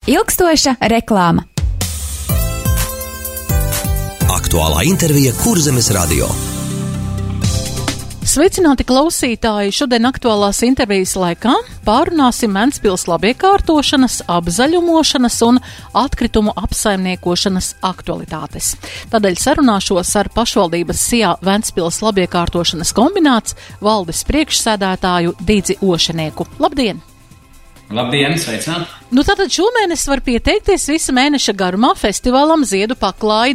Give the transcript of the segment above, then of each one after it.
ilgstoša reklāma. Aktuālā intervija Kurzemes radio. Sveicināti klausītāji! Šodien aktuālās intervijas laikā pārunāsim Ventspils labiekārtošanas, apzaļumošanas un atkritumu apsaimniekošanas aktualitātes. Tādēļ sarunāšos ar pašvaldības SIA Ventspils labiekārtošanas kombināts valdes priekšsēdētāju Didzi Ošenieku. Labdien! Labdien, sveicināt! Tātad šomēnes var pieteikties visa mēneša garumā festivālam Ziedu paklāji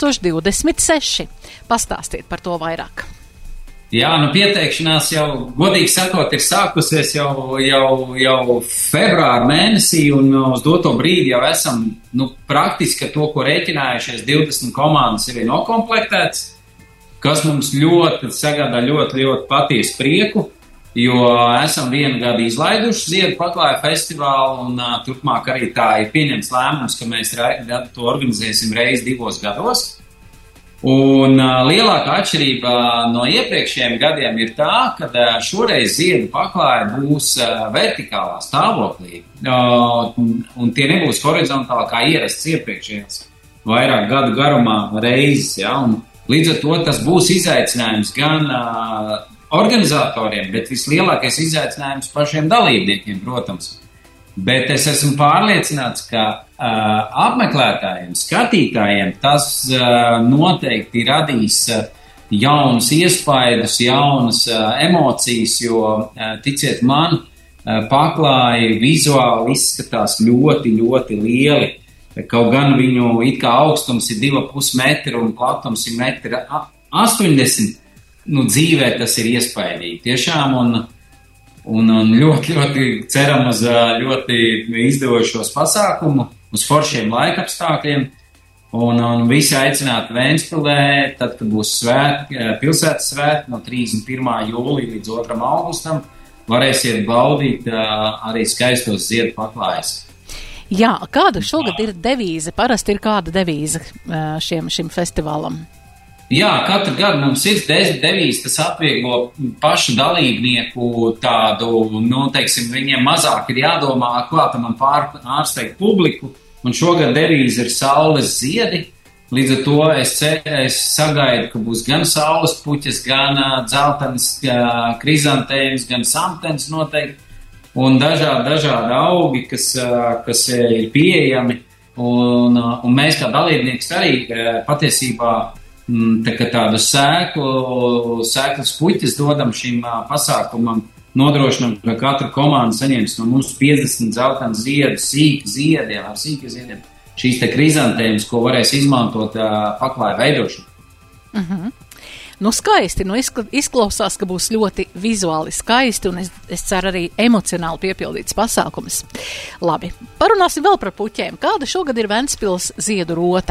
2026. Pastāstiet par to vairāk. Jā, pieteikšanās jau, godīgi sakot, ir sākusies jau februāra mēnesī, un uz doto brīdi jau esam, praktiski to, ko rēķinājušies, 20 komandas ir nokomplektēts, kas mums ļoti sagādā ļoti patiesu prieku, jo esam vienu gadu izlaiduši Ziedu paklāju festivālu, un turpmāk arī tā ir pieņemts lēmums, ka mēs to organizēsim reizi 2 gados. Un lielākā atšķirība no iepriekšējiem gadiem ir tā, ka šoreiz Ziedu paklāja būs vertikālā stāvoklī, un tie nebūs horizontāli kā ierasts iepriekšējās vairāk gadu garumā reizes. Ja? Un līdz ar to tas būs izaicinājums gan organizatoriem, bet vislielākais izaicinājums pašiem dalībniekiem, protams. Bet es esmu pārliecināts, ka apmeklētājiem, skatītājiem tas noteikti radīs jaunus iespaidus, jaunas emocijas, jo, ticiet man, paklāji vizuāli izskatās ļoti lieli. Kaut gan viņu it kā augstums ir 2,5 metri un platums ir 1,80 m, dzīvē tas ir iespaidīgi. Tiešām, un ļoti ceram uz ļoti izdevošos pasākumu, uz foršiem laikapstākļiem, un visi aicināti Ventspilē, tad, kad būs pilsētas svētki no 31. jūlija līdz 2. augustam, varēsiet baudīt arī skaistos Ziedu paklājus. Jā, kāda šogad ir devīze? Parasti ir kāda devīze šim festivālam? Jā, katru gadu mums ir devīze, tas atvieglo pašu dalībnieku tādu, viņiem mazāk ir jādomā, kā tam ārsteigt publiku, un šogad devīze ir saules ziedi, līdz ar to es sagaidu, ka būs gan saules puķes, gan dzeltenes krizantēmas, gan samtens noteikti, un dažādi augi, kas ir pieejami, un mēs kā dalībnieks arī patiesībā tādu sēklas puķes dodam šim pasākumam, nodrošinam, ka katra komanda saņems no mums 50 dzeltenas ziedus, sīki ziediem, šīs te krizantēmas, ko varēs izmantot paklāju veidošanu. Skaisti, izklausās, ka būs ļoti vizuāli skaisti, un es ceru arī emocionāli piepildīts pasākums. Labi, parunāsim vēl par puķēm. Kāda šogad ir Ventspils ziedu rota?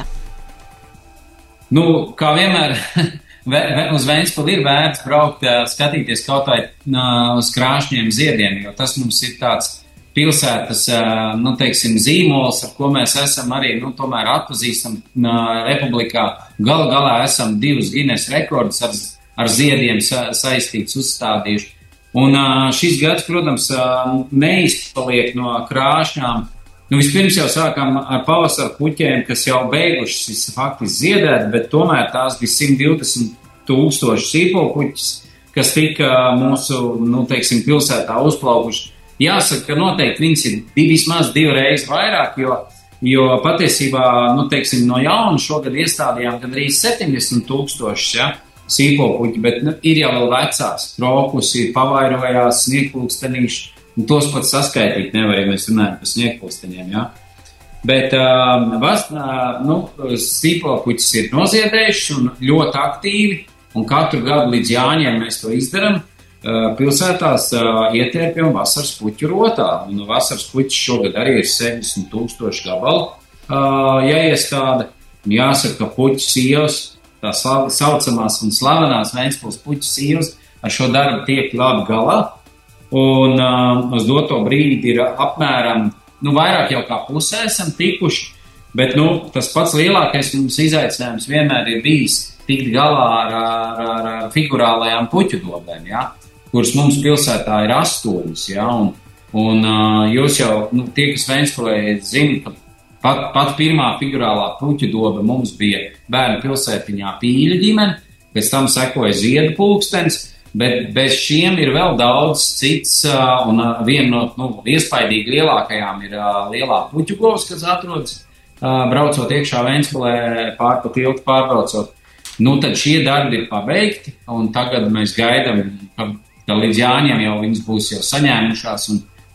Kā vienmēr, uz Ventspili ir vērts braukt, skatīties kaut vai uz krāšņiem ziediem, jo tas mums ir tāds pilsētas, zīmols, ar ko mēs esam arī, tomēr atpazīstam republikā. Galā esam 2 Guinness rekordus ar ziediem saistīts uzstādījuši. Un šis gads, protams, neizpaliek no krāšņām. Vispirms jau sākām ar pavasaru puķēm, kas jau beigušas faktiski ziedēt, bet tomēr tās bija 120,000 sīpolpuķis, kas tika mūsu, pilsētā uzplaukuši. Jāsaka, ka noteikti viņas ir vismaz 2 reizes vairāk, jo patiesībā, no jauna šogad iestādījām gandrīz 70,000 sīpolpuķi, bet ir jau vēl vecās, krokusi, pavairojās, sniegpulkstenīši. Tos pat saskaitīt nevar, ja mēs runājam par sniegpulksteņiem, jā. Bet sīpolpuķis ir noziedējuši un ļoti aktīvi, un katru gadu līdz Jāņiem mēs to izdaram. Pilsētās ietērpjam vasaras puķu rotā, un vasaras puķis šogad arī ir 70,000 gabalu jāiestāda. Jāsaka, ka puķu ielas, tā saucamās un slavenās Ventspils puķu ielas, ar šo darbu tiek labi galā. Un uz doto brīdi ir apmēram, vairāk jau kā pusē esam tikuši, bet, tas pats lielākais mums izaicinājums vienmēr ir bijis tikt galā ar figurālajām puķu dobēm, ja, kuras mums pilsētā ir 8, ja, Un jūs jau, tie, kas Ventspilē zina, ka pat pirmā figurālā puķu doba mums bija bērnu pilsētiņā Pīļu ģimene, pēc tam sekoja Ziedu pulkstens, bet bez šiem ir vēl daudz cits, un viena no iespaidīgi lielākajām ir lielā puķu govs, kas atrodas braucot iekšā Ventspilē, pārpa tiltu pārbraucot. Tad šie darbi ir pabeigti, un tagad mēs gaidām, ka līdz Jāņiem jau viņas būs jau saņēmušās,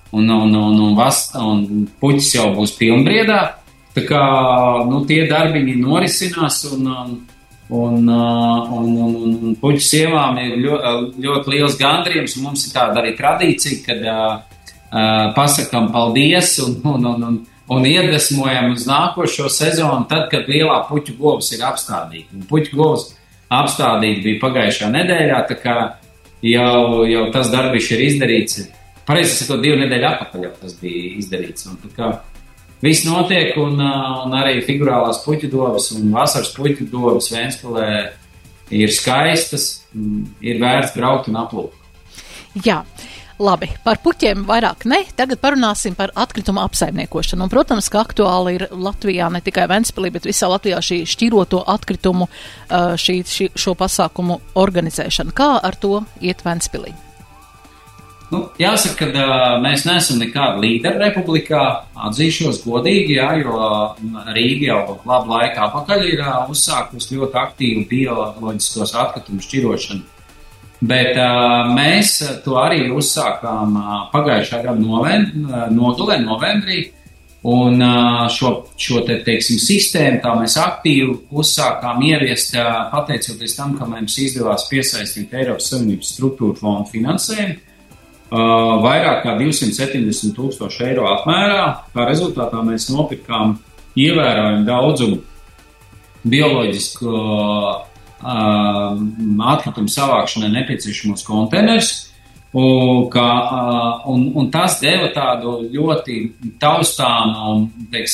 un puķis jau būs pilnbriedā. Tā kā, tie darbiņi norisinās, un puķu sievām ir ļoti liels gandrījums, un mums ir tāda arī tradīcija, kad pasakam paldies un iedvesmojam uz nākošo sezonu, tad, kad lielā puķu govs ir apstādīta. Un puķu govs apstādīta bija pagājušā nedēļā, tā kā jau tas darbišs ir izdarīts. Pareizi sakot, 2 nedēļu atpakaļ jau tas bija izdarīts. Un tā kā viss notiek, un arī figurālās puķu dobas un vasaras puķu dobas Ventspilē ir skaistas, ir vērts braukt un aplūkt. Jā. Labi, par puķiem vairāk ne. Tagad parunāsim par atkritumu apsaimniekošanu. Un, protams, ka aktuāli ir Latvijā, ne tikai Ventspilī, bet visā Latvijā šī šķiroto atkritumu, šo pasākumu organizēšana. Kā ar to iet Ventspilī? Jāsaka, ka mēs neesam nekāda līdera republikā, atzīšos godīgi, jo Rīga jau labu laiku apakaļ ir uzsākusi ļoti aktīvu bioloģiskos atkritumu šķirošanu. Bet mēs to arī uzsākām pagājušā gada novembrī, un šo sistēmu tā mēs aktīvi uzsākām ieviest, pateicoties tam, ka mums izdevās piesaistīt Eiropas Savienības struktūru fondu finansējumu, vairāk kā 270,000 eiro apmērā. Kā rezultātā mēs nopirkām ievērojumu daudzumu bioloģisku atkritumu savākšanai nepieciešamos konteinerus, un tas deva tādu ļoti taustāmu,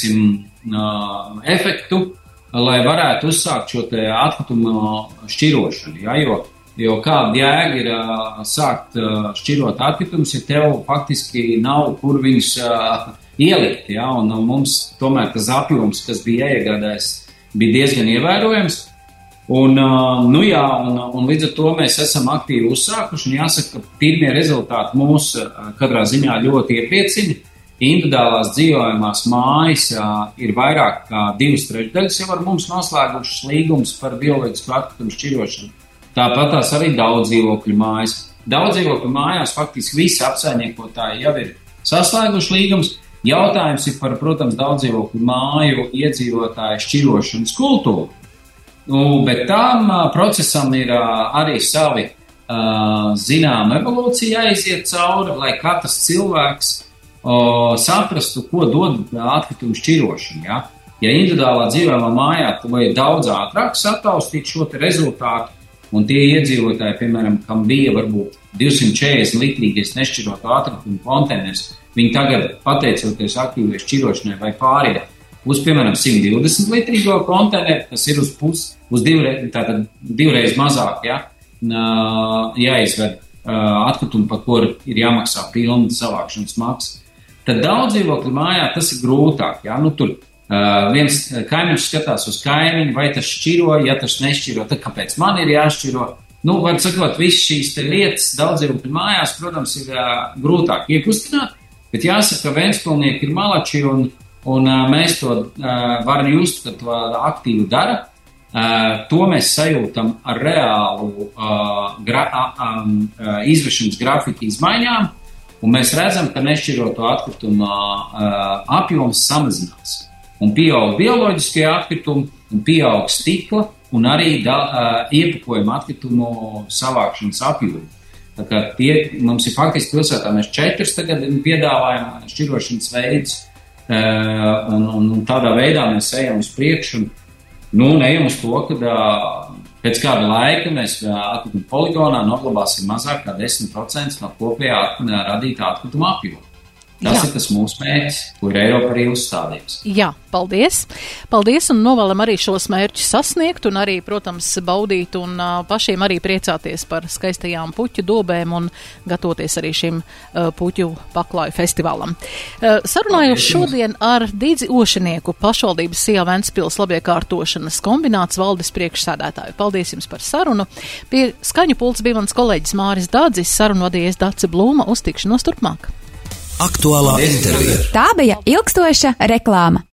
efektu, lai varētu uzsākt šo te atkritumu šķirošanu, jo kāda jēga ir sākt šķirot atkritumus, ja tev faktiski nav kur viņus ielikt, un mums tomēr tas apjoms, kas bija iegādājis, bija diezgan ievērojams. Un līdz ar to mēs esam aktīvi uzsākuši, un jāsaka, ka pirmie rezultāti mūs katrā ziņā ļoti iepriecina. Individuālās dzīvojamās mājas ir vairāk kā 2/3 jau ar mums noslēgušas līgumus par bioloģisku atkritumu šķirošanu. Tāpat tās arī daudzdzīvokļu mājas. Daudzdzīvokļu mājās faktiski visi apsaimniekotāji jau ir saslēguši līgumus. Jautājums ir par, protams, daudzdzīvokļu māju iedzīvotāju šķirošanas kultūru. Bet tam procesam ir arī savi zinām evolūcija jāiziet cauri, lai katrs cilvēks saprastu, ko dod atkritumu šķirošana. Ja individuālā dzīvojamā mājā tu vajag daudz ātrāk sataustīt šo te rezultātu, un tie iedzīvotāji, piemēram, kam bija varbūt 240 litrīgais nešķiroto atkritumu konteiners, viņi tagad, pateicoties aktīvai šķirošanai vai pārējai, uz, piemēram, 120 litrīgo konteineru, kas ir uz divreiz mazāk, jāizved atkritumu, par ko ir jāmaksā pilna savākšanas maksa. Tad daudzdzīvokļu mājā tas ir grūtāk, tur viens kaimiņš skatās uz kaimiņu, vai tas šķiro, ja tas nešķiro, tad kāpēc man ir jāšķiro? Var sakot, viss šīs te lietas daudzdzīvokļu mājās, protams, ir grūtāk iekustināt, bet jāsaka, ka ventspilnieki ir malači, un mēs to varam just, ka to aktīvi dara. To mēs sajūtam ar reālu izvešanas grafika izmaiņām, un mēs redzam, ka nešķiroto atkritumu apjoms samazinās. Un pieaug bioloģiskie atkritumi, un pieaug stikla, un arī iepakojuma atkritumu savākšanas apjomi. Tā kā mums ir faktiski pilsētā, mēs 4 tagad piedāvājam šķirošanas veidus, un tādā veidā mēs ejam uz priekšu, un ejam uz to, ka pēc kāda laika mēs atkritumu poligonā noglabāsim mazāk kā 10% no kopējā radītā atkrituma apjoma. Tas ir tas mūsu mērķis, kur Eiropa arī uzstādījums. Jā, paldies. Paldies un novēlam arī šos mērķus sasniegt un arī, protams, baudīt un pašiem arī priecāties par skaistajām puķu dobēm un gatavoties arī šim puķu paklāju festivālam. Sarunājos šodien ar Didzi Ošinieku, pašvaldības Sijā Ventspils labiekārtošanas kombināts valdes priekšsēdētāju. Paldies jums par sarunu. Pie skaņu pults bija mans kolēģis Māris Dādzis, sarunu vadījies Dace Blūma, uz tikšanos turpmāk. Aktuālā intervija. Tā bija ilgstoša reklāma.